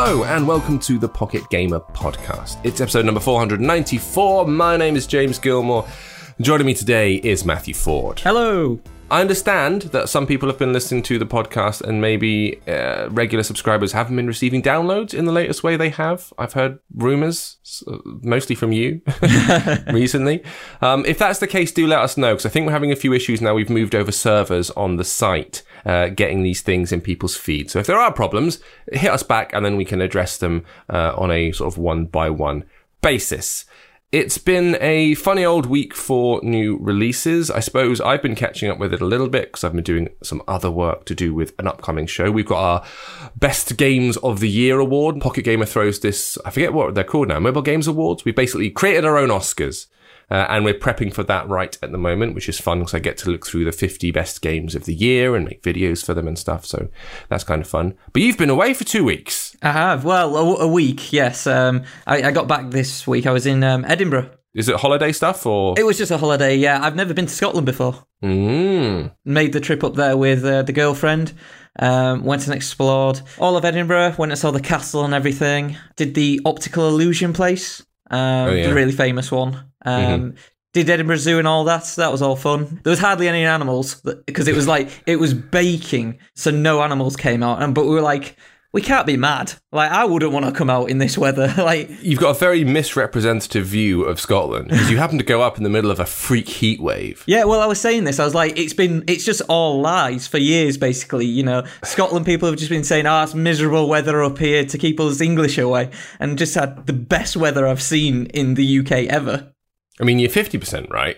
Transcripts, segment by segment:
Hello and welcome to the Pocket Gamer Podcast. It's episode number 494. My name is James Gilmore. Joining me today is Matthew Ford. Hello. I understand that some people have been listening to the podcast and maybe regular subscribers haven't been receiving downloads in the latest way they have. I've heard rumours, mostly from you, recently. If that's the case, do let us know, because I think we're having a few issues now. We've moved over servers on the site, getting these things in people's feeds. So if there are problems, hit us back and then we can address them on a sort of one-by-one basis. It's been a funny old week for new releases. I suppose I've been catching up with it a little bit because I've been doing some other work to do with an upcoming show. We've got our Best Games of the Year award. Pocket Gamer throws this, I forget what they're called now, Mobile Games Awards. We basically created our own Oscars. And we're prepping for that right at the moment, which is fun because I get to look through the 50 best games of the year and make videos for them and stuff. So that's kind of fun. But you've been away for 2 weeks. I have. Well, a week, yes. I got back this week. I was in Edinburgh. Is it holiday stuff or? It was just a holiday, yeah. I've never been to Scotland before. Made the trip up there with the girlfriend. Went and explored all of Edinburgh. Went and saw the castle and everything. Did the optical illusion place. The really famous one. Did Edinburgh Zoo and all that. So that was all fun. There was hardly any animals because it was baking, so no animals came out. But we were like, we can't be mad. Like, I wouldn't want to come out in this weather. Like, you've got a very misrepresentative view of Scotland because you happen to go up in the middle of a freak heat wave. Yeah, well, I was saying this. I was like, it's just all lies for years, basically. You know, Scotland people have just been saying, it's miserable weather up here to keep us English away, and just had the best weather I've seen in the UK ever. I mean, you're 50% right.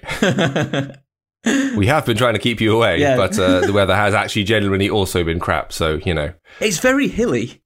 We have been trying to keep you away, but the weather has actually genuinely also been crap, so, you know. It's very hilly.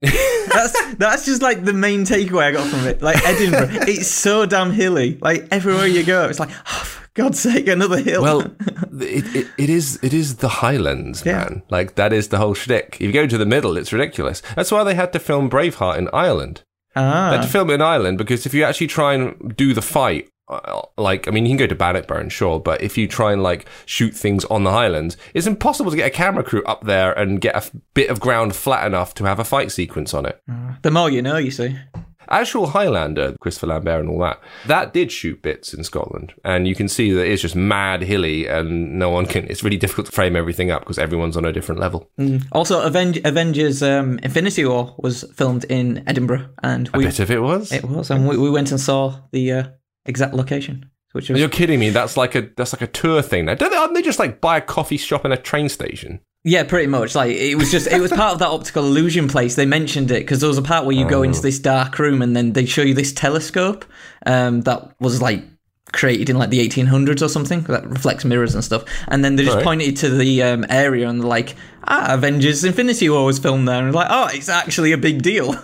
That's just, like, the main takeaway I got from it. Like, Edinburgh, it's so damn hilly. Like, everywhere you go, it's like, for God's sake, another hill. Well, it is the Highlands, man. Like, that is the whole shtick. If you go to the middle, it's ridiculous. That's why they had to film Braveheart in Ireland. They had to film it in Ireland, because if you actually try and do the fight, like, I mean, you can go to Bannockburn, sure, but if you try and, like, shoot things on the Highlands, it's impossible to get a camera crew up there and get a bit of ground flat enough to have a fight sequence on it. The more you know, you see. Actual Highlander, Christopher Lambert and all that did shoot bits in Scotland, and you can see that it's just mad hilly, and it's really difficult to frame everything up because everyone's on a different level. Also, Avengers Infinity War was filmed in Edinburgh, and a bit of it was? It was, and we went and saw the exact location. Which was... You're kidding me? That's like a tour thing. Aren't they just like buy a coffee shop and a train station? Yeah, pretty much. Like, it was part of that optical illusion place. They mentioned it because there was a part where you go into this dark room and then they show you this telescope that was like created in like the 1800s or something that reflects mirrors and stuff. And then they just pointed to the area and they're like, Avengers Infinity War was filmed there. And like, it's actually a big deal.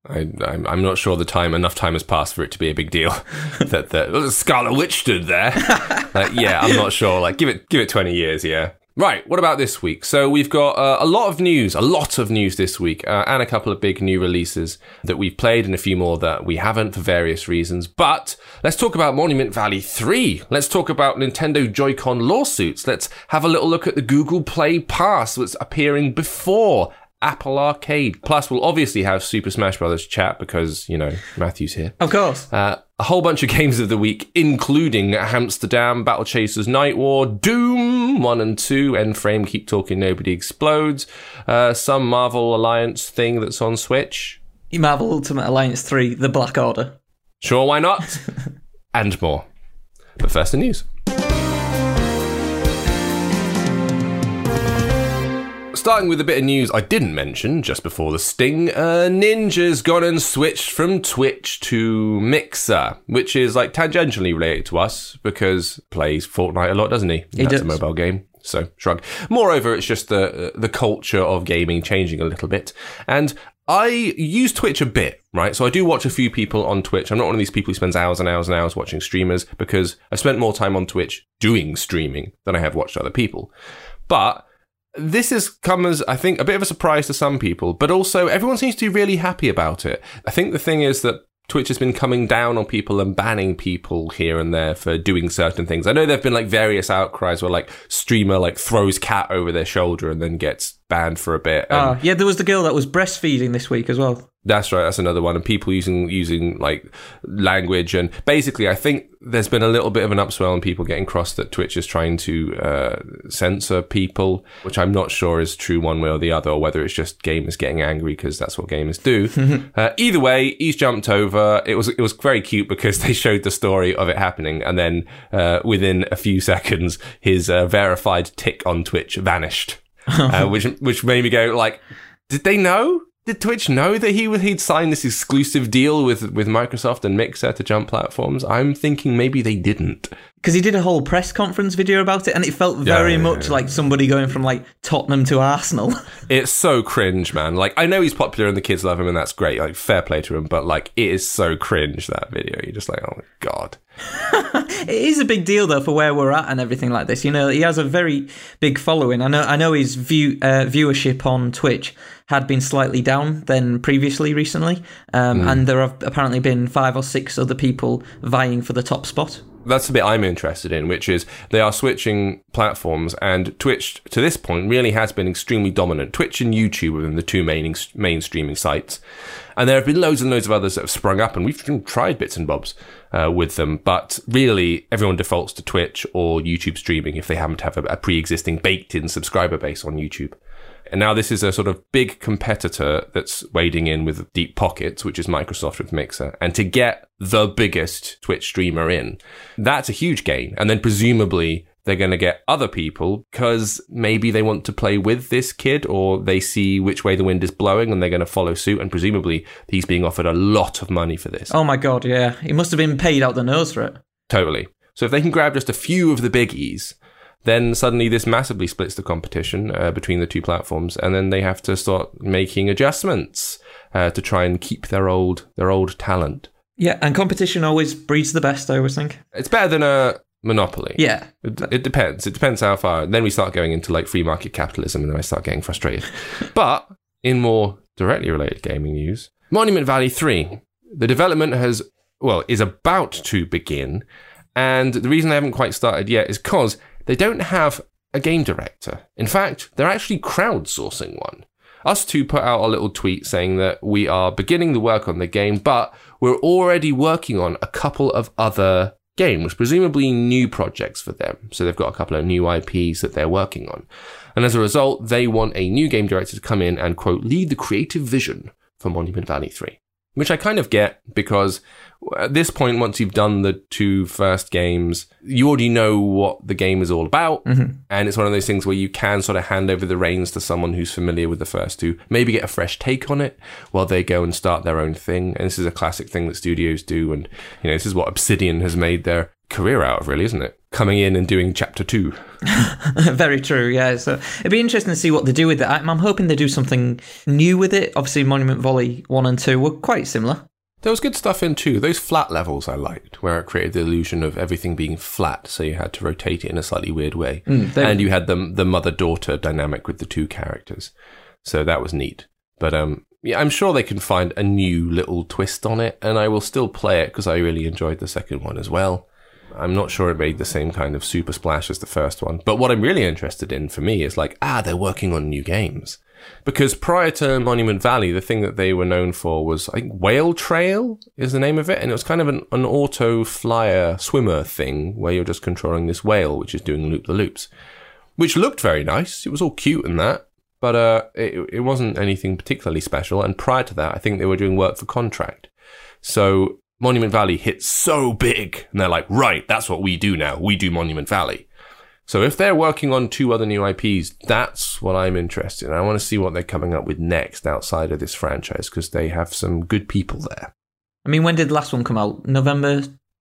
I'm not sure enough time has passed for it to be a big deal that the Scarlet Witch stood there. I'm not sure. Like, give it 20 years, yeah. Right, what about this week? So we've got a lot of news this week, and a couple of big new releases that we've played and a few more that we haven't for various reasons. But let's talk about Monument Valley 3. Let's talk about Nintendo Joy-Con lawsuits. Let's have a little look at the Google Play Pass that's appearing before Apple Arcade. Plus, we'll obviously have Super Smash Bros. Chat because, you know, Matthew's here. Of course. A whole bunch of games of the week, including Hamsterdam, Battle Chasers Night War, Doom 1 and 2, Endframe, Keep Talking Nobody Explodes, some Marvel Alliance thing that's on Switch. Marvel Ultimate Alliance 3, The Black Order. Sure, why not? And more. But first, the news. Starting with a bit of news I didn't mention just before the sting, Ninja's gone and switched from Twitch to Mixer, which is like tangentially related to us because plays Fortnite a lot, doesn't he? That's a mobile game, so shrug. Moreover, it's just the culture of gaming changing a little bit. And I use Twitch a bit, right? So I do watch a few people on Twitch. I'm not one of these people who spends hours and hours and hours watching streamers because I spent more time on Twitch doing streaming than I have watched other people. But this has come as, I think, a bit of a surprise to some people, but also everyone seems to be really happy about it. I think the thing is that Twitch has been coming down on people and banning people here and there for doing certain things. I know there have been like various outcries where like streamer like throws cat over their shoulder and then gets banned for a bit. Yeah, there was the girl that was breastfeeding this week as well. That's right. That's another one. And people using like language. And basically, I think there's been a little bit of an upswell in people getting cross that Twitch is trying to censor people, which I'm not sure is true one way or the other, or whether it's just gamers getting angry because that's what gamers do. Either way, he's jumped over. It was very cute because they showed the story of it happening. And then within a few seconds, his verified tick on Twitch vanished, which made me go like, did they know? Did Twitch know that he'd signed this exclusive deal with Microsoft and Mixer to jump platforms? I'm thinking maybe they didn't. Because he did a whole press conference video about it, and it felt very much like somebody going from like Tottenham to Arsenal. It's so cringe, man. Like, I know he's popular and the kids love him, and that's great. Like, fair play to him, but like, it is so cringe, that video. You're just like, oh my God. It is a big deal though for where we're at and everything like this. You know, he has a very big following. I know his viewership on Twitch had been slightly down than previously recently, and there have apparently been 5 or 6 other people vying for the top spot. That's the bit I'm interested in, which is they are switching platforms, and Twitch, to this point, really has been extremely dominant. Twitch and YouTube have been the two main streaming sites. And there have been loads and loads of others that have sprung up, and we've tried bits and bobs with them. But really, everyone defaults to Twitch or YouTube streaming if they happen to have a pre-existing baked-in subscriber base on YouTube. And now this is a sort of big competitor that's wading in with deep pockets, which is Microsoft with Mixer. And to get the biggest Twitch streamer in, that's a huge gain. And then presumably they're going to get other people because maybe they want to play with this kid, or they see which way the wind is blowing and they're going to follow suit. And presumably he's being offered a lot of money for this. Oh my God, yeah. He must have been paid out the nose for it. Totally. So if they can grab just a few of the biggies, then suddenly this massively splits the competition between the two platforms, and then they have to start making adjustments to try and keep their old talent. Yeah, and competition always breeds the best, I always think. It's better than a monopoly. Yeah. It depends. It depends how far. Then we start going into like free market capitalism, and then I start getting frustrated. But in more directly related gaming news, Monument Valley 3, the development is about to begin, and the reason they haven't quite started yet is because they don't have a game director. In fact, they're actually crowdsourcing one. Us two put out a little tweet saying that we are beginning the work on the game, but we're already working on a couple of other games, presumably new projects for them. So they've got a couple of new IPs that they're working on. And as a result, they want a new game director to come in and, quote, lead the creative vision for Monument Valley 3. Which I kind of get, because at this point, once you've done the 2 first games, you already know what the game is all about. Mm-hmm. And it's one of those things where you can sort of hand over the reins to someone who's familiar with the first 2, maybe get a fresh take on it while they go and start their own thing. And this is a classic thing that studios do. And, you know, this is what Obsidian has made their career out of, really, isn't it? Coming in and doing chapter 2. Very true, yeah. So it'd be interesting to see what they do with it. I'm hoping they do something new with it. Obviously, Monument Valley 1 and 2 were quite similar. There was good stuff in 2. Those flat levels I liked, where it created the illusion of everything being flat, so you had to rotate it in a slightly weird way. And you had the mother-daughter dynamic with the 2 characters. So that was neat. But yeah, I'm sure they can find a new little twist on it, and I will still play it because I really enjoyed the second one as well. I'm not sure it made the same kind of super splash as the first one. But what I'm really interested in for me is like, they're working on new games. Because prior to Monument Valley, the thing that they were known for was, I think, Whale Trail is the name of it. And it was kind of an auto flyer swimmer thing where you're just controlling this whale, which is doing loop-the-loops, which looked very nice. It was all cute and that. But it wasn't anything particularly special. And prior to that, I think they were doing work for contract. So Monument Valley hit so big, and they're like, right, that's what we do now. We do Monument Valley. So if they're working on 2 other new IPs, that's what I'm interested in. I want to see what they're coming up with next outside of this franchise, because they have some good people there. I mean, when did the last one come out? November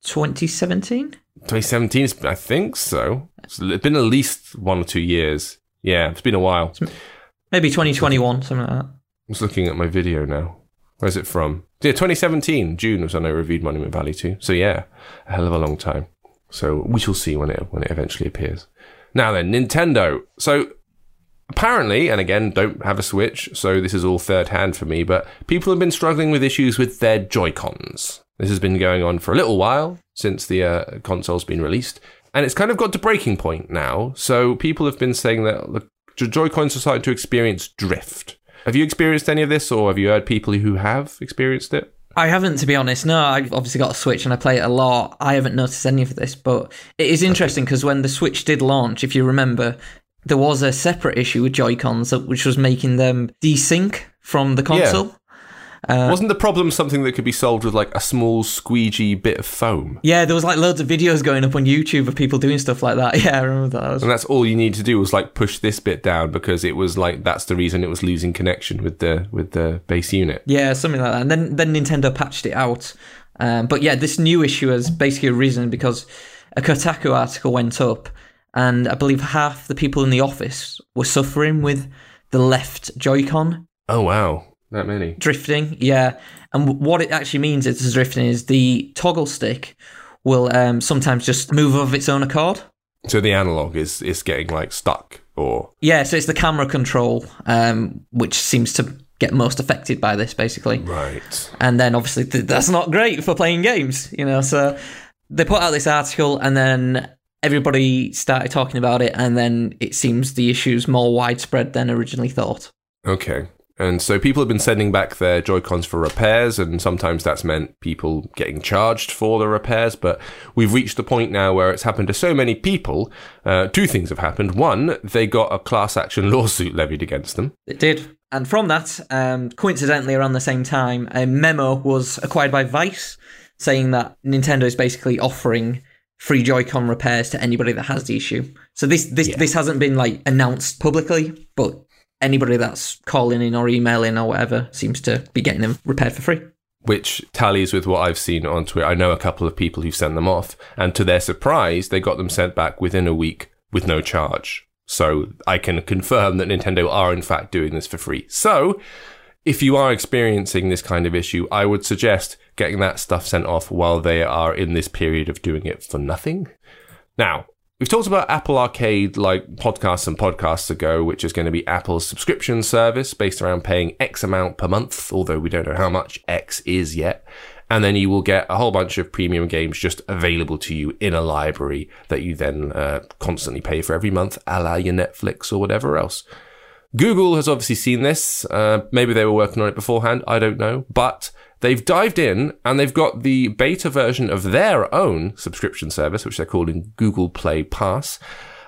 2017? 2017, I think so. It's been at least 1 or 2 years. Yeah, it's been a while. Maybe 2021, something like that. I'm just looking at my video now. Where's it from? Yeah, 2017, June was when I reviewed Monument Valley 2. So yeah, a hell of a long time. So we shall see when it eventually appears. Now then, Nintendo. So apparently, and again, don't have a Switch, so this is all third hand for me, but people have been struggling with issues with their Joy-Cons. This has been going on for a little while since the console's been released, and it's kind of got to breaking point now. So people have been saying that the Joy-Cons are starting to experience drift. Have you experienced any of this, or have you heard people who have experienced it? I haven't, to be honest. No, I've obviously got a Switch and I play it a lot. I haven't noticed any of this, but it is interesting because when the Switch did launch, if you remember, there was a separate issue with Joy-Cons which was making them desync from the console. Wasn't the problem something that could be solved with like a small squeegee bit of foam? Yeah, there was like loads of videos going up on YouTube of people doing stuff like that. Yeah, I remember that. And that's all you need to do was like push this bit down, because it was like that's the reason it was losing connection with the base unit. Yeah, something like that. And then Nintendo patched it out. But yeah, this new issue has basically arisen because a Kotaku article went up, and I believe half the people in the office were suffering with the left Joy-Con. Oh wow. That many. Drifting, yeah. And what it actually means is drifting is the toggle stick will sometimes just move of its own accord. So the analog is getting like stuck, or? Yeah, so it's the camera control, which seems to get most affected by this, basically. Right. And then obviously that's not great for playing games, so they put out this article and then everybody started talking about it, and then it seems the issue's more widespread than originally thought. Okay. And so people have been sending back their Joy-Cons for repairs, and sometimes that's meant people getting charged for the repairs. But we've reached the point now where it's happened to so many people. Two things have happened. One, they got a class action lawsuit levied against them. It did. And from that, coincidentally around the same time, a memo was acquired by Vice saying that Nintendo is basically offering free Joy-Con repairs to anybody that has the issue. So this hasn't been like announced publicly, but anybody that's calling in or emailing or whatever seems to be getting them repaired for free. Which tallies with what I've seen on Twitter. I know a couple of people who've sent them off, and to their surprise, they got them sent back within a week with no charge. So I can confirm that Nintendo are in fact doing this for free. So if you are experiencing this kind of issue, I would suggest getting that stuff sent off while they are in this period of doing it for nothing. Now, we've talked about Apple Arcade like podcasts ago, which is going to be Apple's subscription service based around paying X amount per month, although we don't know how much X is yet. And then you will get a whole bunch of premium games just available to you in a library that you then constantly pay for every month, a la your Netflix or whatever else. Google has obviously seen this. Maybe they were working on it beforehand. I don't know. But they've dived in and they've got the beta version of their own subscription service, which they're calling Google Play Pass,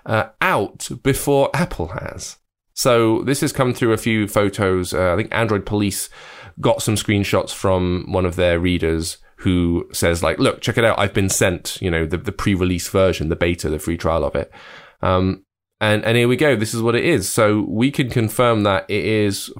out before Apple has. So this has come through a few photos. I think Android Police got some screenshots from one of their readers who says, like, look, check it out. I've been sent, the pre-release version, the beta, the free trial of it. And here we go. This is what it is. So we can confirm that it is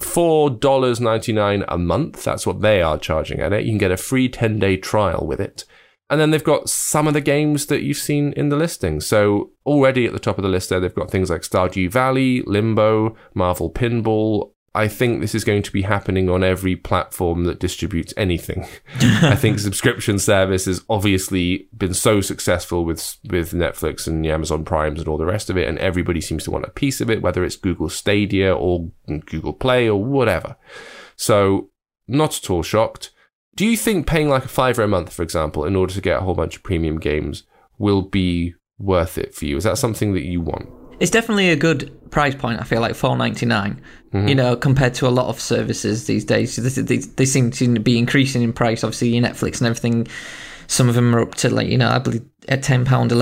$4.99 a month. That's what they are charging at it. You can get a free 10-day trial with it. And then they've got some of the games that you've seen in the listing. So already at the top of the list there, they've got things like Stardew Valley, Limbo, Marvel Pinball. I think this is going to be happening on every platform that distributes anything. I think subscription service has obviously been so successful with Netflix and the Amazon Primes and all the rest of it, and everybody seems to want a piece of it, whether it's Google Stadia or Google Play or whatever. So, not at all shocked. Do you think paying like a $5 a month, for example, in order to get a whole bunch of premium games will be worth it for you? Is that something that you want? It's definitely a good price point, I feel like, $4.99, compared to a lot of services these days. They seem to be increasing in price. Obviously, your Netflix and everything, some of them are up to, I believe, at £10,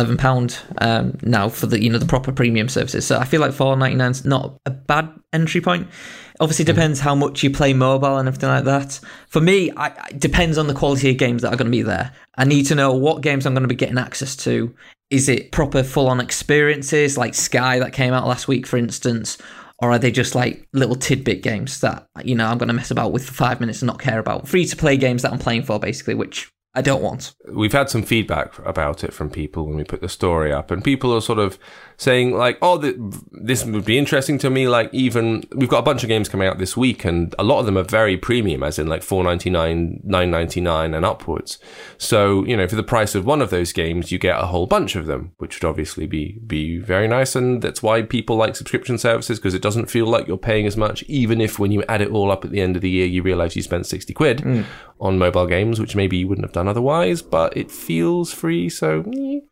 £11 now for the proper premium services. So I feel like $4.99 is not a bad entry point. Obviously, it depends how much you play mobile and everything like that. For me, it depends on the quality of games that are going to be there. I need to know what games I'm going to be getting access to. Is it proper full-on experiences like Sky that came out last week, for instance? Or are they just like little tidbit games that, I'm going to mess about with for 5 minutes and not care about? Free-to-play games that I'm playing for, basically, which I don't want. We've had some feedback about it from people when we put the story up, and people are sort of saying like, oh, this would be interesting to me. Like, even we've got a bunch of games coming out this week, and a lot of them are very premium, as in like $4.99, $9.99 and upwards. So, for the price of one of those games, you get a whole bunch of them, which would obviously be very nice. And that's why people like subscription services, because it doesn't feel like you're paying as much, even if when you add it all up at the end of the year, you realize you spent 60 quid on mobile games, which maybe you wouldn't have done otherwise, but it feels free. So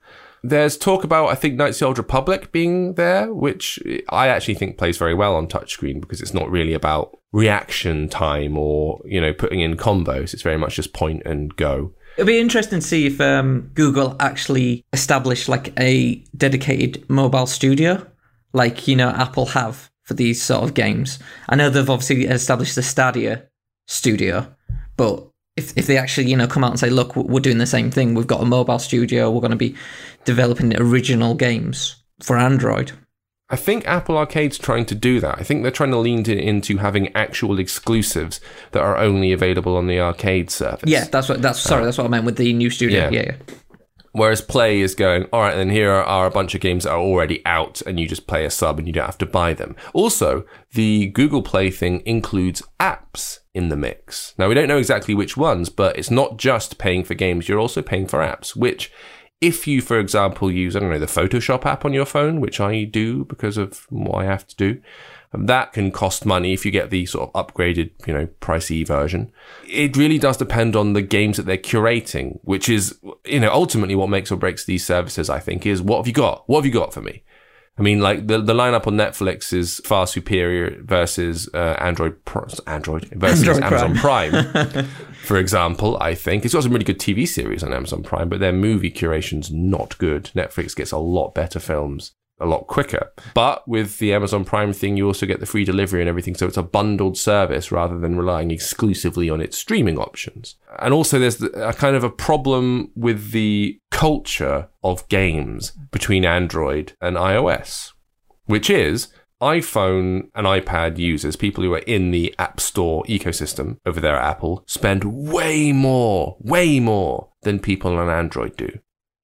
There's talk about, I think, Knights of the Old Republic being there, which I actually think plays very well on touchscreen because it's not really about reaction time or, putting in combos. It's very much just point and go. It'll be interesting to see if Google actually established like a dedicated mobile studio, like, Apple have for these sort of games. I know they've obviously established the Stadia studio, but if they actually, come out and say, look, we're doing the same thing, we've got a mobile studio, we're going to be developing original games for Android. I think Apple Arcade's trying to do that. I think they're trying to lean into having actual exclusives that are only available on the arcade service. Yeah, that's what I meant with the new studio. Yeah. Whereas Play is going, all right, then here are a bunch of games that are already out and you just play a sub and you don't have to buy them. Also, the Google Play thing includes apps in the mix. Now, we don't know exactly which ones, but it's not just paying for games. You're also paying for apps, which if you, for example, use, the Photoshop app on your phone, which I do because of what I have to do, that can cost money if you get the sort of upgraded, pricey version. It really does depend on the games that they're curating, which is, ultimately what makes or breaks these services, I think, is what have you got? What have you got for me? I mean, like the lineup on Netflix is far superior versus Android versus Amazon Prime, for example. I think it's got some really good TV series on Amazon Prime, but their movie curation's not good. Netflix gets a lot better films a lot quicker. But with the Amazon Prime thing, you also get the free delivery and everything, so it's a bundled service rather than relying exclusively on its streaming options. And also there's a kind of a problem with the culture of games between Android and iOS, which is iPhone and iPad users, people who are in the App Store ecosystem over there at Apple, spend way more than people on Android do.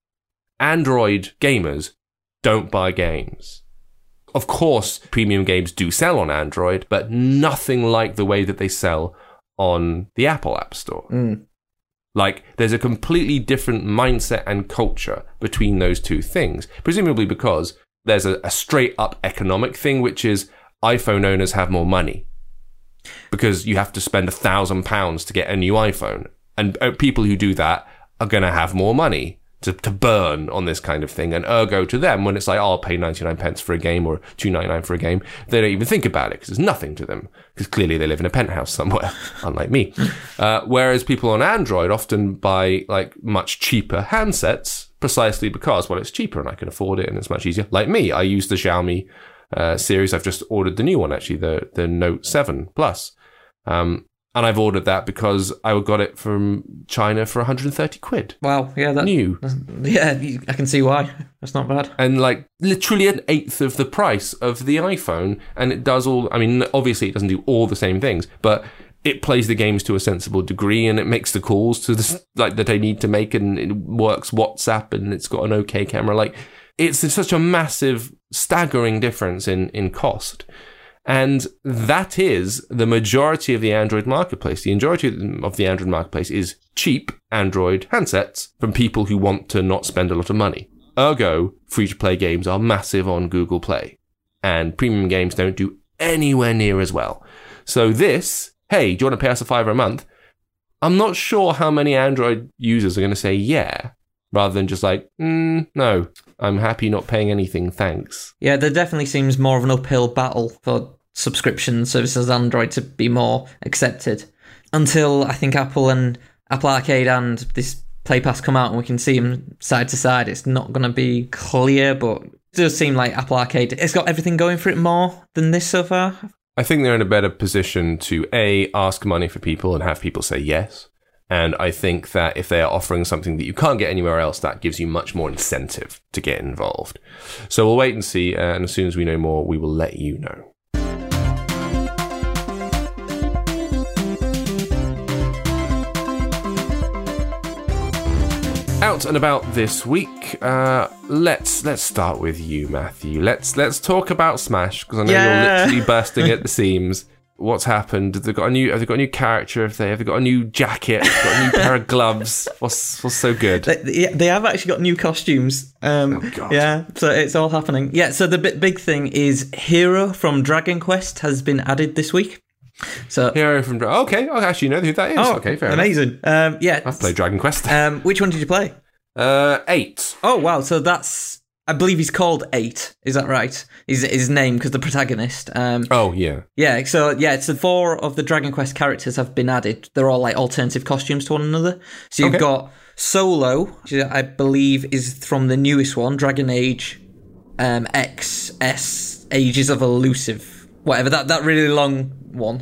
Android gamers don't buy games. Of course, premium games do sell on Android, but nothing like the way that they sell on the Apple App Store. Like, there's a completely different mindset and culture between those two things, presumably because there's a straight-up economic thing, which is iPhone owners have more money because you have to spend £1,000 to get a new iPhone. And people who do that are going to have more money to burn on this kind of thing, and ergo to them, when it's like, I'll pay 99 pence for a game or $2.99 for a game, they don't even think about it because it's nothing to them, because clearly they live in a penthouse somewhere, unlike me. Whereas people on Android often buy like much cheaper handsets precisely because, well, it's cheaper and I can afford it and it's much easier. Like me, I use the Xiaomi series. I've just ordered the new one, actually, the Note 7 Plus. And I've ordered that because I got it from China for 130 quid. Wow, yeah, new. Yeah, I can see why. That's not bad. And like literally an eighth of the price of the iPhone, and it does all. I mean, obviously it doesn't do all the same things, but it plays the games to a sensible degree, and it makes the calls to the that I need to make, and it works WhatsApp, and it's got an okay camera. Like it's such a massive, staggering difference in cost. And that is the majority of the Android marketplace. The majority of the Android marketplace is cheap Android handsets from people who want to not spend a lot of money. Ergo, free-to-play games are massive on Google Play. And premium games don't do anywhere near as well. So this, hey, do you want to pay us $5 a month? I'm not sure how many Android users are going to say yeah, rather than just like, no, I'm happy not paying anything, thanks. Yeah, there definitely seems more of an uphill battle for subscription services on Android to be more accepted. Until I think Apple Arcade and this Play Pass come out and we can see them side to side, it's not going to be clear, but it does seem like Apple Arcade, it's got everything going for it more than this so far. I think they're in a better position to, A, ask money for people and have people say yes. And I think that if they are offering something that you can't get anywhere else, that gives you much more incentive to get involved. So we'll wait and see, and as soon as we know more, we will let you know. Out and about this week, let's start with you, Matthew. Let's talk about Smash, because I know you're literally bursting at the seams. What's happened? Have they got a new character? Have they got a new jacket? Have they got a new pair of gloves? What's so good? They have actually got new costumes. Oh God. Yeah, so it's all happening. Yeah, so the big thing is Hero from Dragon Quest has been added this week. So Hero from okay, I actually know who that is. Oh, okay, fair amazing. enough. Yeah, I've played Dragon Quest. Which one did you play? 8. Oh, wow. So that's... I believe he's called 8. Is that right? His name, because the protagonist. Oh, yeah. Yeah, so it's the 4 of the Dragon Quest characters have been added. They're all like alternative costumes to one another. So you've got Solo, which I believe is from the newest one, Dragon Age XS, Ages of Elusive, whatever, that really long one.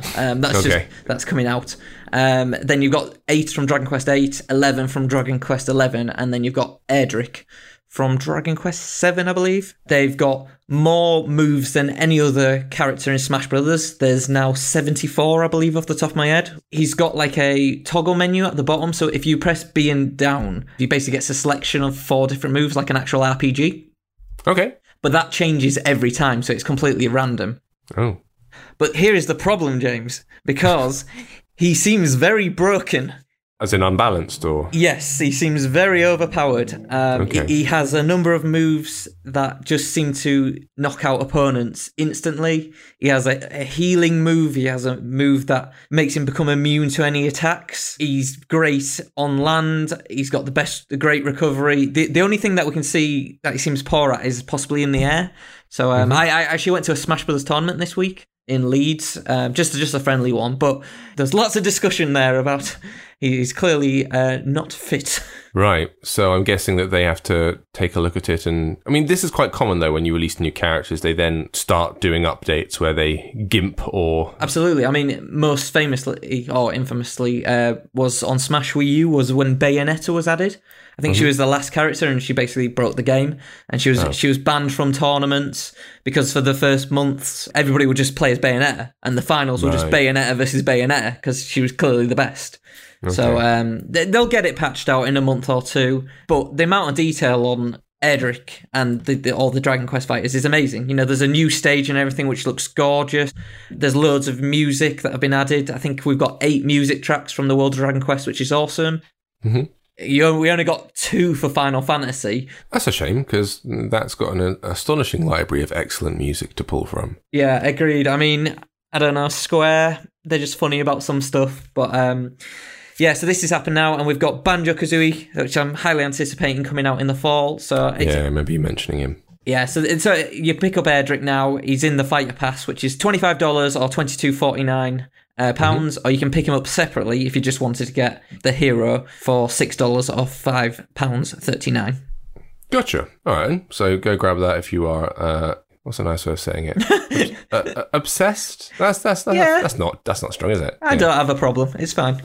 That's coming out. Then you've got 8 from Dragon Quest 8, 11 from Dragon Quest 11, and then you've got Erdrick from Dragon Quest 7, I believe. They've got more moves than any other character in Smash Brothers. There's now 74, I believe, off the top of my head. He's got like a toggle menu at the bottom, so if you press B and down, you basically get a selection of 4 different moves, like an actual RPG. Okay. But that changes every time, so it's completely random. Oh. But here is the problem, James, because he seems very broken. As in unbalanced, or? Yes, he seems very overpowered. Okay. He has a number of moves that just seem to knock out opponents instantly. He has a healing move. He has a move that makes him become immune to any attacks. He's great on land. He's got the great recovery. The only thing that we can see that he seems poor at is possibly in the air. So I actually went to a Smash Brothers tournament this week in Leeds, just a friendly one. But there's lots of discussion there about... He's clearly not fit. Right. So I'm guessing that they have to take a look at it. And I mean, this is quite common, though, when you release new characters. They then start doing updates where they gimp or... Absolutely. I mean, most famously or infamously was on Smash Wii U was when Bayonetta was added. I think she was the last character and she basically broke the game. And she was banned from tournaments because for the first months, everybody would just play as Bayonetta. And the finals were just Bayonetta versus Bayonetta because she was clearly the best. Okay. So they'll get it patched out in a month or two, but the amount of detail on Erdrick and all the Dragon Quest fighters is amazing. You know, there's a new stage and everything which looks gorgeous. There's loads of music that have been added. I think we've got 8 music tracks from the World of Dragon Quest, which is awesome. Mm-hmm. We only got 2 for Final Fantasy. That's a shame, because that's got an astonishing library of excellent music to pull from. Yeah, agreed. I mean, I don't know, Square, they're just funny about some stuff, but... Yeah, so this has happened now, and we've got Banjo-Kazooie, which I'm highly anticipating coming out in the fall. So I remember you mentioning him. Yeah, so you pick up Erdrick now. He's in the Fighter Pass, which is $25 or £22.49 pounds, or you can pick him up separately if you just wanted to get the hero for $6 or £5.39. Gotcha. All right, so go grab that if you are... what's a nice way of saying it? Obsessed? That's not strong, is it? I don't have a problem. It's fine.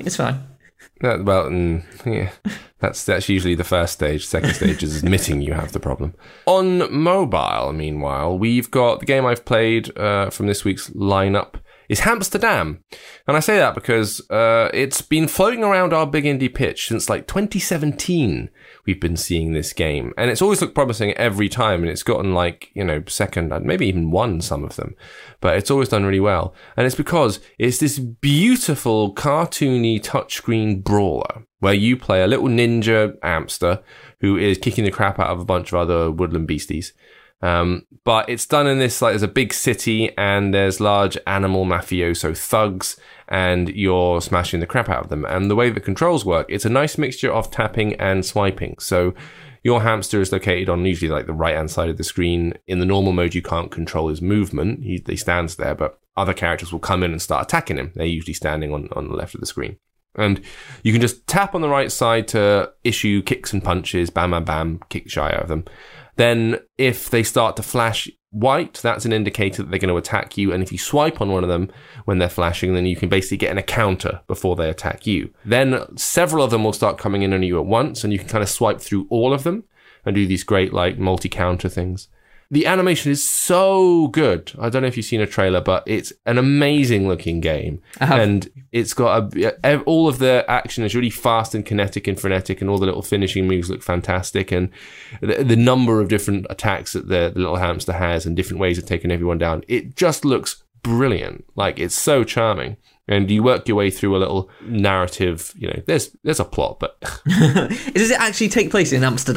That's usually the first stage. Second stage is admitting you have the problem. On mobile, meanwhile, we've got the game I've played from this week's lineup is Hamsterdam. And I say that because it's been floating around our Big Indie pitch since like 2017. We've been seeing this game, and it's always looked promising every time, and it's gotten like, second, maybe even won some of them, but it's always done really well. And it's because it's this beautiful cartoony touchscreen brawler where you play a little ninja hamster who is kicking the crap out of a bunch of other woodland beasties. But it's done in this, like, there's a big city and there's large animal mafioso thugs and you're smashing the crap out of them. And the way the controls work, it's a nice mixture of tapping and swiping. So your hamster is located on usually like the right-hand side of the screen. In the normal mode, you can't control his movement. He stands there, but other characters will come in and start attacking him. They're usually standing on the left of the screen. And you can just tap on the right side to issue kicks and punches, bam, bam, bam, kick shy out of them. Then if they start to flash white, that's an indicator that they're going to attack you. And if you swipe on one of them when they're flashing, then you can basically get an encounter before they attack you. Then several of them will start coming in on you at once, and you can kind of swipe through all of them and do these great like multi-counter things. The animation is so good. I don't know if you've seen a trailer, but it's an amazing looking game. And it's got all of the action is really fast and kinetic and frenetic, and all the little finishing moves look fantastic. And the number of different attacks that the little hamster has and different ways of taking everyone down, it just looks brilliant. Like, it's so charming. And you work your way through a little narrative, there's a plot, but... Does it actually take place in Amsterdam?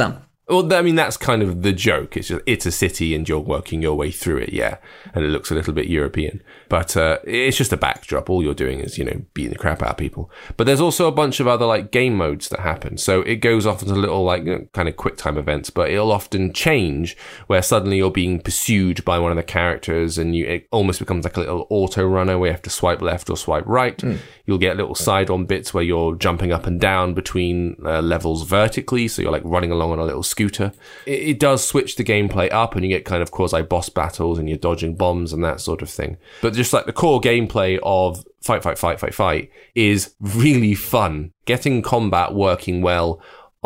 Well, I mean, that's kind of the joke. It's a city and you're working your way through it, yeah. And it looks a little bit European. But it's just a backdrop. All you're doing is, beating the crap out of people. But there's also a bunch of other, like, game modes that happen. So it goes off into little, like, kind of quick time events, but it'll often change where suddenly you're being pursued by one of the characters and it almost becomes like a little auto runner where you have to swipe left or swipe right. You'll get little side-on bits where you're jumping up and down between levels vertically. So you're, like, running along on a little scooter. It does switch the gameplay up and you get kind of quasi-boss battles and you're dodging bombs and that sort of thing. But just like the core gameplay of fight is really fun. Getting combat working well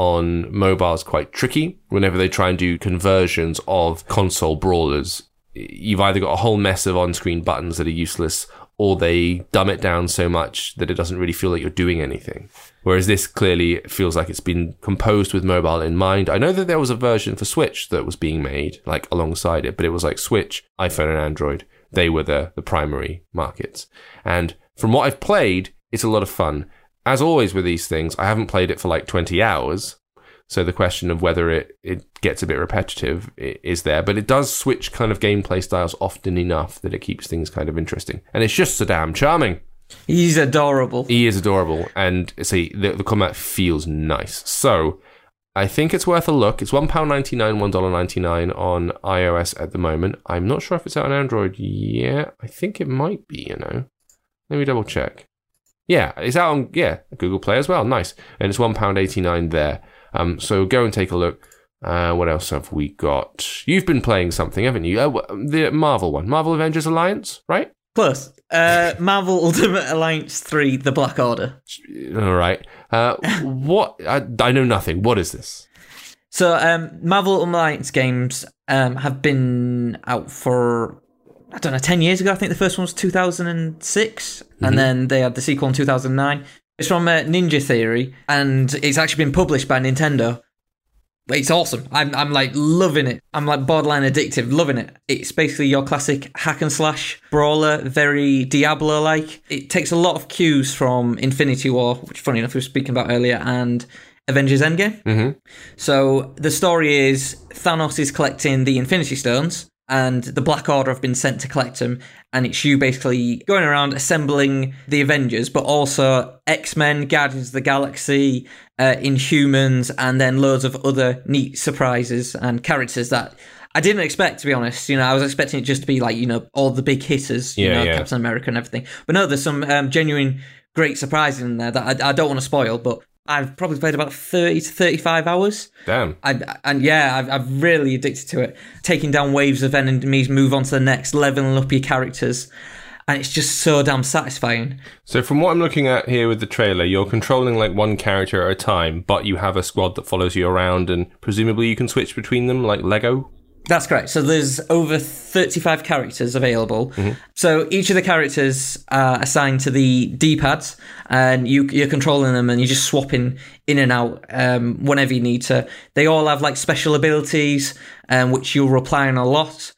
on mobile is quite tricky. Whenever they try and do conversions of console brawlers, you've either got a whole mess of on-screen buttons that are useless, or they dumb it down so much that it doesn't really feel like you're doing anything. Whereas this clearly feels like it's been composed with mobile in mind. I know that there was a version for Switch that was being made, like, alongside it, but it was like Switch, iPhone, and Android. They were the primary markets. And from what I've played, it's a lot of fun. As always with these things, I haven't played it for like 20 hours. So the question of whether it gets a bit repetitive is there. But it does switch kind of gameplay styles often enough that it keeps things kind of interesting. And it's just so damn charming. He's adorable. He is adorable. And see, the combat feels nice. So I think it's worth a look. It's £1.99, $1.99 on iOS at the moment. I'm not sure if it's out on Android yet. I think it might be, Let me double check. Yeah, it's out on Google Play as well. Nice. And it's £1.89 there. So go and take a look. What else have we got? You've been playing something, haven't you? The Marvel one. Marvel Avengers Alliance, right? Close. Marvel Ultimate Alliance 3, The Black Order. All right. What? I know nothing. What is this? So, Marvel Alliance games have been out for, 10 years ago. I think the first one was 2006. And then they had the sequel in 2009. It's from Ninja Theory, and it's actually been published by Nintendo. It's awesome. I'm like loving it. I'm like borderline addictive, loving it. It's basically your classic hack and slash brawler, very Diablo-like. It takes a lot of cues from Infinity War, which funny enough we were speaking about earlier, and Avengers Endgame. Mm-hmm. So the story is Thanos is collecting the Infinity Stones, and the Black Order have been sent to collect them, and it's you basically going around assembling the Avengers, but also X-Men, Guardians of the Galaxy, Inhumans, and then loads of other neat surprises and characters that I didn't expect, to be honest. I was expecting it just to be like, all the big hitters, Captain America and everything. But no, there's some genuine great surprises in there that I don't want to spoil, but I've probably played about 30 to 35 hours. Damn. I've really addicted to it. Taking down waves of enemies, move on to the next, leveling up your characters. And it's just so damn satisfying. So from what I'm looking at here with the trailer, you're controlling like one character at a time, but you have a squad that follows you around and presumably you can switch between them like Lego? That's correct. So there's over 35 characters available. Mm-hmm. So each of the characters are assigned to the D-pads, and you're controlling them, and you're just swapping in and out whenever you need to. They all have like special abilities, which you'll rely on a lot.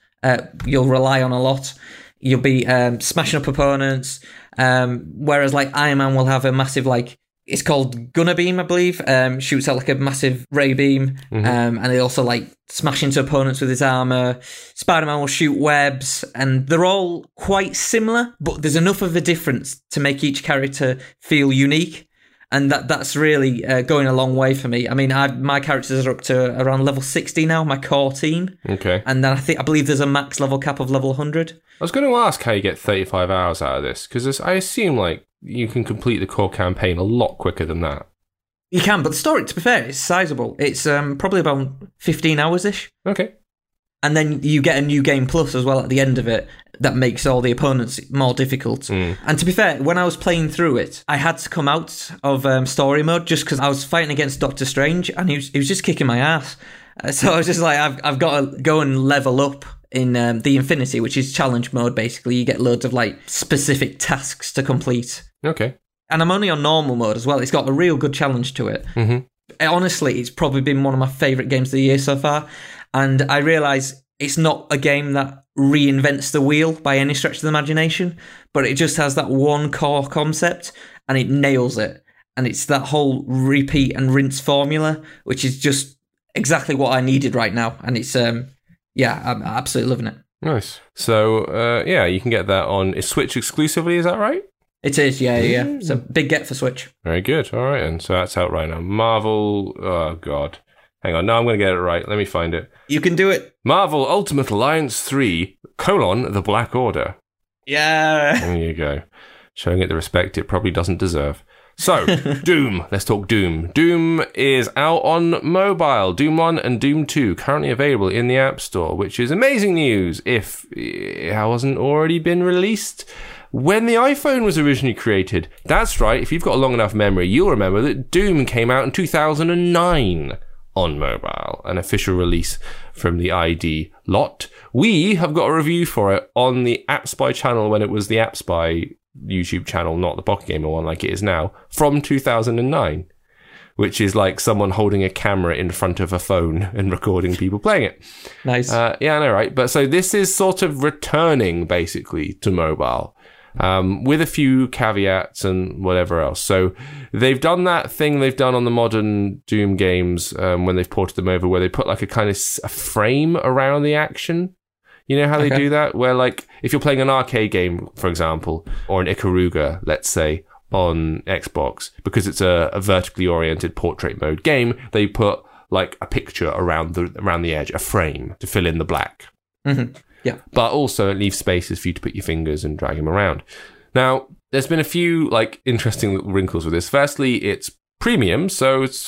You'll be smashing up opponents. Whereas like Iron Man will have a massive like, it's called Gunner Beam, I believe. Shoots out like a massive ray beam. Mm-hmm. And they also like smash into opponents with his armor. Spider-Man will shoot webs, and they're all quite similar, but there's enough of a difference to make each character feel unique. And that's really going a long way for me. I mean, my characters are up to around level 60 now, my core team. Okay. And then I believe there's a max level cap of level 100. I was going to ask how you get 35 hours out of this, because I assume like you can complete the core campaign a lot quicker than that. You can, but the story, to be fair, is sizable. It's probably about 15 hours-ish. Okay. And then you get a new game plus as well at the end of it that makes all the opponents more difficult. Mm. And to be fair, when I was playing through it, I had to come out of story mode just because I was fighting against Doctor Strange and he was just kicking my ass. So I was just like, I've got to go and level up in the Infinity, which is challenge mode, basically. You get loads of like specific tasks to complete. Okay. And I'm only on normal mode as well. It's got a real good challenge to it. Mm-hmm. Honestly, it's probably been one of my favourite games of the year so far. And I realise it's not a game that reinvents the wheel by any stretch of the imagination, but it just has that one core concept and it nails it. And it's that whole repeat and rinse formula, which is just exactly what I needed right now. And it's, I'm absolutely loving it. Nice. So, you can get that on Switch exclusively, is that right? It is, yeah. It's a big get for Switch. Very good. All right, and so that's out right now. Marvel, oh, God. Hang on, no, I'm going to get it right. Let me find it. You can do it. Marvel Ultimate Alliance 3, The Black Order. Yeah. There you go. Showing it the respect it probably doesn't deserve. So, Doom. Let's talk Doom. Doom is out on mobile. Doom 1 and Doom 2 currently available in the App Store, which is amazing news if it hasn't already been released when the iPhone was originally created. That's right. If you've got a long enough memory, you'll remember that Doom came out in 2009 on mobile, an official release from the ID lot. We have got a review for it on the AppSpy channel when it was the AppSpy YouTube channel, not the Pocket Gamer one like it is now, from 2009, which is like someone holding a camera in front of a phone and recording people playing it. Nice. I know, right? But so this is sort of returning basically to mobile, with a few caveats and whatever else. So they've done that thing they've done on the modern Doom games when they've ported them over, where they put like a kind of a frame around the action. You know how they do that? Where, like, if you're playing an arcade game, for example, or an Ikaruga, let's say, on Xbox, because it's a vertically oriented portrait mode game, they put, like, a picture around the edge, a frame, to fill in the black. Mm-hmm. Yeah. But also it leaves spaces for you to put your fingers and drag them around. Now, there's been a few, like, interesting little wrinkles with this. Firstly, it's premium, so it's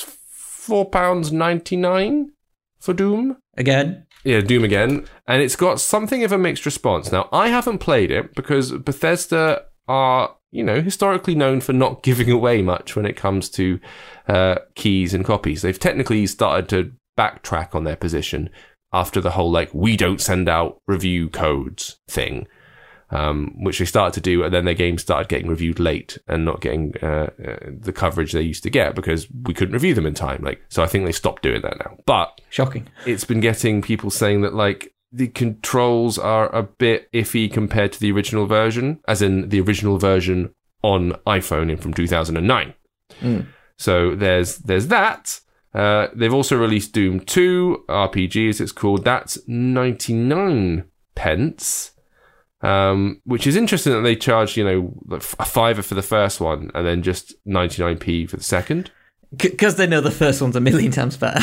£4.99 for Doom. Again. Yeah, Doom again. And it's got something of a mixed response. Now, I haven't played it because Bethesda are, historically known for not giving away much when it comes to keys and copies. They've technically started to backtrack on their position after the whole, we don't send out review codes thing, which they started to do, and then their games started getting reviewed late and not getting the coverage they used to get because we couldn't review them in time. So I think they stopped doing that now. But shocking. It's been getting people saying that the controls are a bit iffy compared to the original version, as in the original version on iPhone from 2009. So there's that. They've also released Doom 2 RPG, as it's called. That's 99 pence. Which is interesting that they charge, a £5 for the first one and then just 99p for the second. Because they know the first one's a million times better.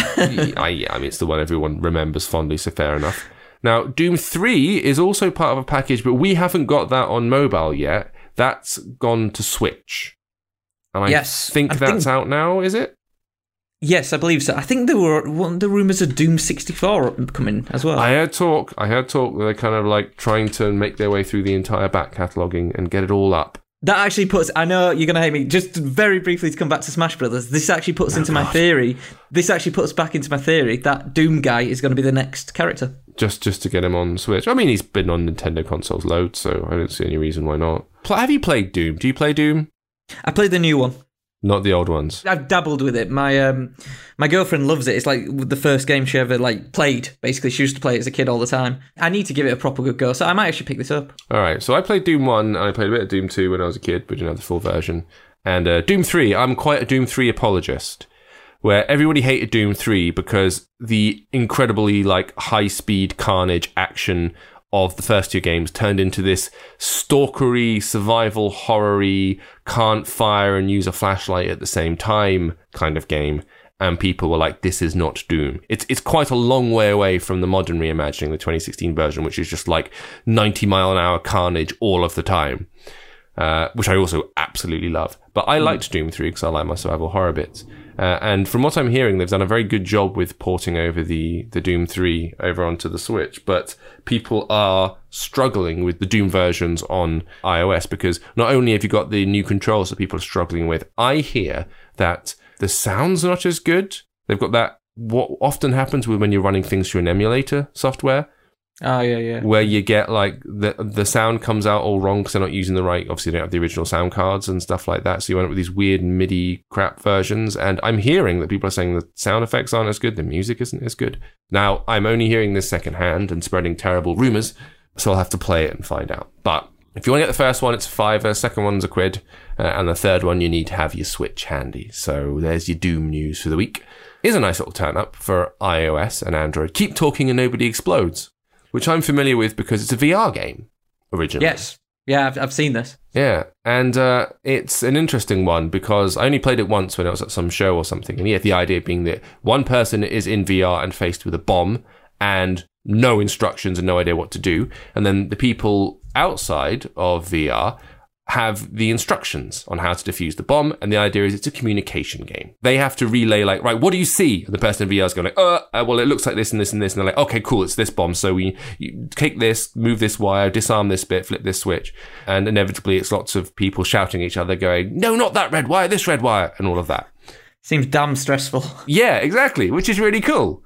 I mean, it's the one everyone remembers fondly, so fair enough. Now, Doom 3 is also part of a package, but we haven't got that on mobile yet. That's gone to Switch. And I think that's out now, is it? Yes, I believe so. I think there were the rumours of Doom 64 coming as well. I heard talk. They're kind of trying to make their way through the entire back cataloguing and get it all up. That actually puts... I know you're going to hate me. Just very briefly to come back to Smash Brothers, this actually puts my theory. This actually puts back into my theory that Doom guy is going to be the next character. Just to get him on Switch. I mean, he's been on Nintendo consoles loads, so I don't see any reason why not. Have you played Doom? Do you play Doom? I played the new one. Not the old ones. I've dabbled with it. My girlfriend loves it. It's like the first game she ever played. Basically, she used to play it as a kid all the time. I need to give it a proper good go, so I might actually pick this up. All right, so I played Doom 1 and I played a bit of Doom 2 when I was a kid, but didn't have the full version. And Doom 3, I'm quite a Doom 3 apologist, where everybody hated Doom 3 because the incredibly high-speed carnage action of the first two games turned into this stalkery, survival horror-y, can't fire and use a flashlight at the same time kind of game. And people were like, this is not Doom. It's quite a long way away from the modern reimagining, the 2016 version, which is just 90-mile-an-hour carnage all of the time, which I also absolutely love. But I liked Doom 3 because I like my survival horror bits. And from what I'm hearing, they've done a very good job with porting over the Doom 3 over onto the Switch. But people are struggling with the Doom versions on iOS because not only have you got the new controls that people are struggling with, I hear that the sound's not as good. They've got that, what often happens when you're running things through an emulator software. Oh, yeah. Where you get the sound comes out all wrong because they're not using the right, obviously they don't have the original sound cards and stuff like that. So you end up with these weird MIDI crap versions. And I'm hearing that people are saying the sound effects aren't as good, the music isn't as good. Now, I'm only hearing this secondhand and spreading terrible rumours, so I'll have to play it and find out. But if you want to get the first one, it's £5, second one's £1, and the third one you need to have your Switch handy. So there's your Doom news for the week. is a nice little turn up for iOS and Android. Keep Talking and Nobody Explodes, which I'm familiar with because it's a VR game originally. Yes. Yeah, I've seen this. Yeah, and it's an interesting one because I only played it once when I was at some show or something. And the idea being that one person is in VR and faced with a bomb and no instructions and no idea what to do. And then the people outside of VR have the instructions on how to defuse the bomb. And the idea is it's a communication game. They have to relay like, right, what do you see? And the person in VR is going like, well, it looks like this and this and this. And they're like, okay, cool, it's this bomb. So you take this, move this wire, disarm this bit, flip this switch. And inevitably it's lots of people shouting at each other going, no, not that red wire, this red wire, and all of that. Seems damn stressful. Yeah, exactly, which is really cool.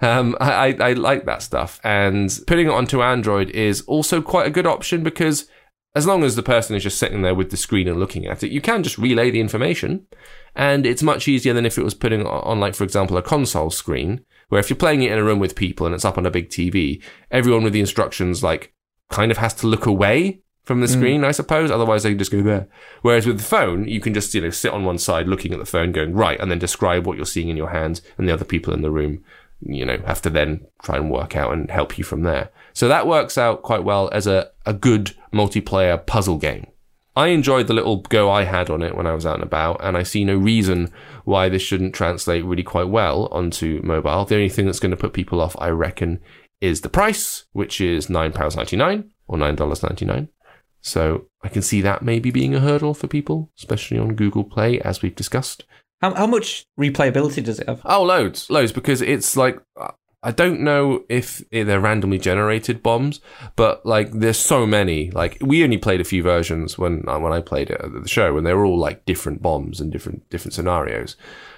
I like that stuff. And putting it onto Android is also quite a good option because as long as the person is just sitting there with the screen and looking at it, you can just relay the information. And it's much easier than if it was putting on, like, for example, a console screen, where if you're playing it in a room with people and it's up on a big TV, everyone with the instructions, like, kind of has to look away from the screen, I suppose. Otherwise, they can just go there. Whereas with the phone, you can just, sit on one side looking at the phone going, right, and then describe what you're seeing in your hands, and the other people in the room, have to then try and work out and help you from there. So that works out quite well as a good multiplayer puzzle game. I enjoyed the little go I had on it when I was out and about, and I see no reason why this shouldn't translate really quite well onto mobile. The only thing that's going to put people off, I reckon, is the price, which is £9.99 or $9.99. So I can see that maybe being a hurdle for people, especially on Google Play, as we've discussed. How much replayability does it have? Oh, loads, because it's like, I don't know if they're randomly generated bombs, but like there's so many. Like we only played a few versions when I played it at the show, and they were all like different bombs and different scenarios.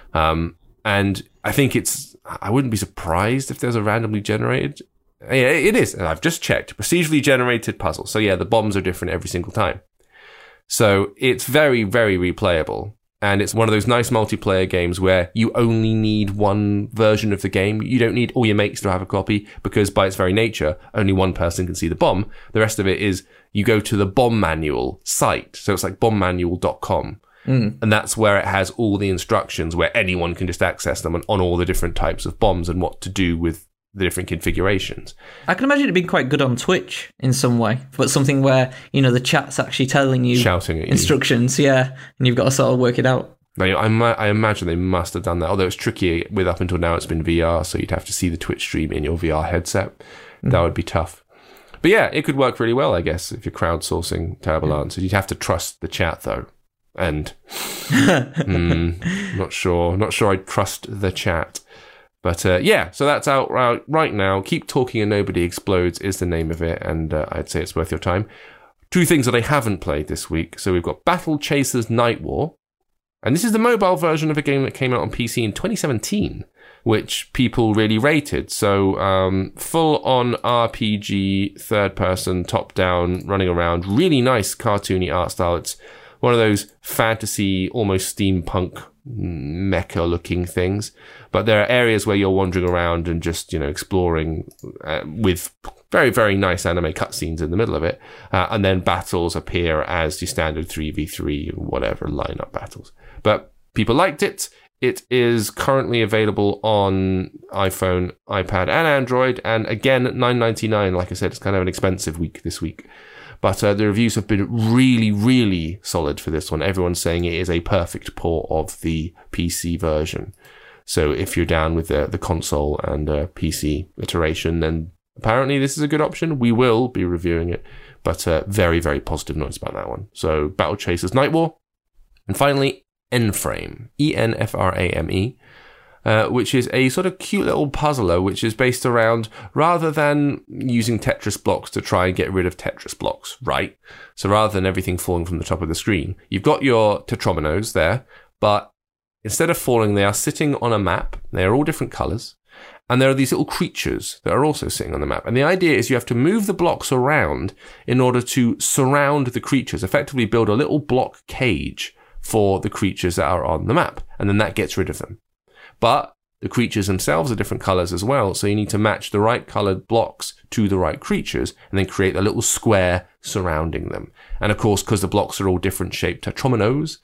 And I think I wouldn't be surprised if there's a randomly generated. Yeah, it is. And I've just checked. Procedurally generated puzzle. So yeah, the bombs are different every single time. So it's very, very replayable. And it's one of those nice multiplayer games where you only need one version of the game. You don't need all your mates to have a copy because by its very nature, only one person can see the bomb. The rest of it is you go to the bomb manual site. So it's like bombmanual.com. And that's where it has all the instructions where anyone can just access them on all the different types of bombs and what to do with the different configurations. I can imagine it being quite good on Twitch in some way, but something where, the chat's actually telling you shouting at instructions, and you've got to sort of work it out. Now, I imagine they must have done that, although it's tricky with up until now it's been VR, so you'd have to see the Twitch stream in your VR headset. That would be tough. But yeah, it could work really well, I guess, if you're crowdsourcing terrible answers. You'd have to trust the chat, though. And not sure I'd trust the chat. But so that's out right now. Keep Talking and Nobody Explodes is the name of it, and I'd say it's worth your time. Two things that I haven't played this week. So we've got Battle Chasers Night War, and this is the mobile version of a game that came out on PC in 2017, which people really rated. So full-on RPG, third-person, top-down, running around, really nice cartoony art style. It's one of those fantasy, almost steampunk mecha-looking things. But there are areas where you're wandering around and just, exploring with very, very nice anime cutscenes in the middle of it. And then battles appear as the standard 3v3, whatever, lineup battles. But people liked it. It is currently available on iPhone, iPad, and Android. And again, $9.99. Like I said, it's kind of an expensive week this week. But the reviews have been really, really solid for this one. Everyone's saying it is a perfect port of the PC version. So if you're down with the console and PC iteration, then apparently this is a good option. We will be reviewing it, but very, very positive notes about that one. So Battle Chasers Night War. And finally, Enframe, Enframe, which is a sort of cute little puzzler, which is based around, rather than using Tetris blocks to try and get rid of Tetris blocks, right? So rather than everything falling from the top of the screen, you've got your tetrominos there, but instead of falling, they are sitting on a map. They are all different colours. And there are these little creatures that are also sitting on the map. And the idea is you have to move the blocks around in order to surround the creatures, effectively build a little block cage for the creatures that are on the map. And then that gets rid of them. But the creatures themselves are different colours as well. So you need to match the right coloured blocks to the right creatures and then create a little square surrounding them. And of course, because the blocks are all different shaped tetrominos,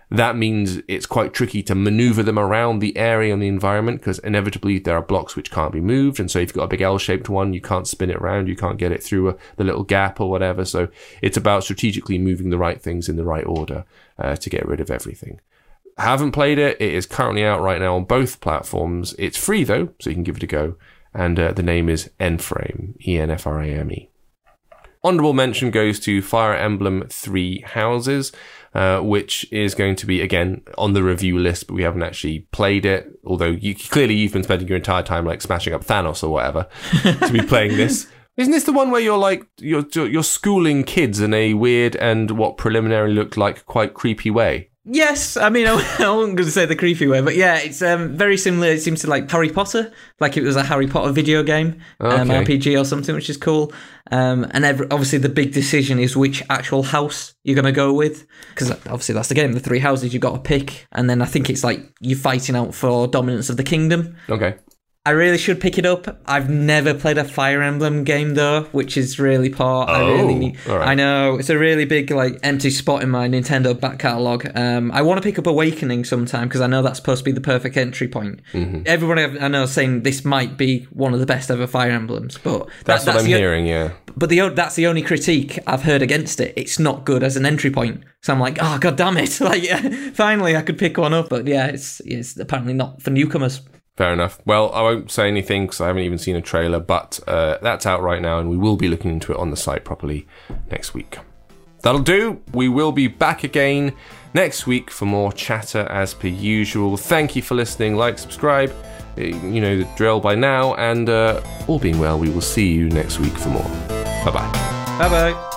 That means it's quite tricky to maneuver them around the area and the environment, because inevitably there are blocks which can't be moved. And so if you've got a big L-shaped one, you can't spin it around. You can't get it through the little gap or whatever. So it's about strategically moving the right things in the right order to get rid of everything. Haven't played it. It is currently out right now on both platforms. It's free though, so you can give it a go. And the name is Enframe, E-N-F-R-A-M-E. Honourable mention goes to Fire Emblem Three Houses, which is going to be, again, on the review list, but we haven't actually played it, although you've been spending your entire time like smashing up Thanos or whatever to be playing this. Isn't this the one where you're schooling kids in a weird and what preliminarily looked like quite creepy way? Yes, I mean, I wasn't going to say the creepy way, but yeah, it's very similar. It seems to like Harry Potter, like it was a Harry Potter video game, RPG or something, which is cool. And obviously the big decision is which actual house you're going to go with, because obviously that's the game, the three houses you've got to pick, and then I think it's like you're fighting out for dominance of the kingdom. Okay. I really should pick it up. I've never played a Fire Emblem game though, which is really poor. Right. I know, it's a really big like empty spot in my Nintendo back catalogue. I want to pick up Awakening sometime because I know that's supposed to be the perfect entry point. Mm-hmm. Everyone I know is saying this might be one of the best ever Fire Emblems, but that's what I'm hearing. Yeah, but that's the only critique I've heard against it. It's not good as an entry point. So I'm like, oh god damn it! Like, finally I could pick one up, but yeah, it's apparently not for newcomers. Fair enough. Well, I won't say anything because I haven't even seen a trailer, but that's out right now and we will be looking into it on the site properly next week. That'll do. We will be back again next week for more chatter as per usual. Thank you for listening. Like, subscribe. You know the drill by now. And all being well, we will see you next week for more. Bye-bye. Bye-bye.